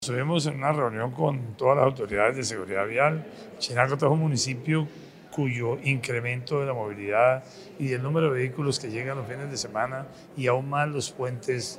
Estuvimos en una reunión con todas las autoridades de seguridad vial. Chinacota es un municipio cuyo incremento de la movilidad y del número de vehículos que llegan los fines de semana y aún más los puentes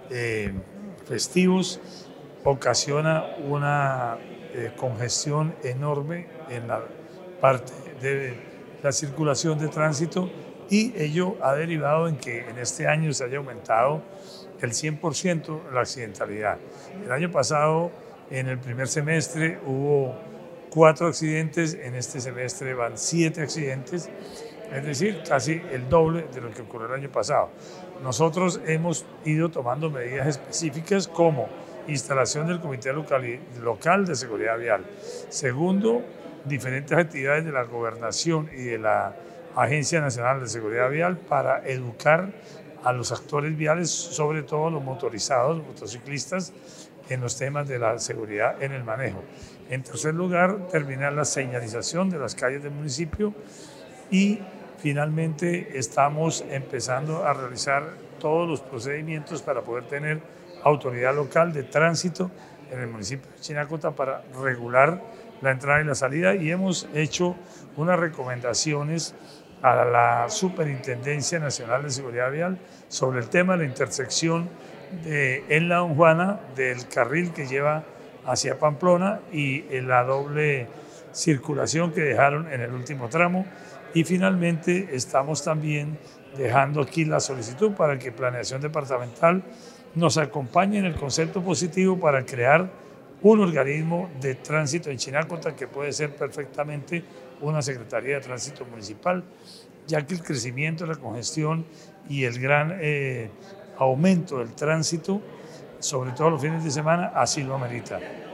festivos ocasiona una congestión enorme en la parte de la circulación de tránsito, y ello ha derivado en que en este año se haya aumentado el 100% la accidentalidad. El año pasado, en el primer semestre, hubo 4 accidentes, en este semestre van 7 accidentes, es decir, casi el doble de lo que ocurrió el año pasado. Nosotros hemos ido tomando medidas específicas como instalación del Comité Local de Seguridad Vial. Segundo, diferentes actividades de la Gobernación y de la Agencia Nacional de Seguridad Vial para educar a los actores viales, sobre todo los motorizados, los motociclistas, en los temas de la seguridad en el manejo. En tercer lugar, terminar la señalización de las calles del municipio, y finalmente estamos empezando a realizar todos los procedimientos para poder tener autoridad local de tránsito en el municipio de Chinacota para regular la entrada y la salida, y hemos hecho unas recomendaciones a la Superintendencia Nacional de Seguridad Vial sobre el tema de la intersección en la Don Juana del carril que lleva hacia Pamplona y en la doble circulación que dejaron en el último tramo. Y finalmente estamos también dejando aquí la solicitud para que Planeación Departamental nos acompañe en el concepto positivo para crear un organismo de tránsito en Chinacota, que puede ser perfectamente una Secretaría de Tránsito Municipal, ya que el crecimiento, la congestión y el gran aumento del tránsito, sobre todo los fines de semana, así lo amerita.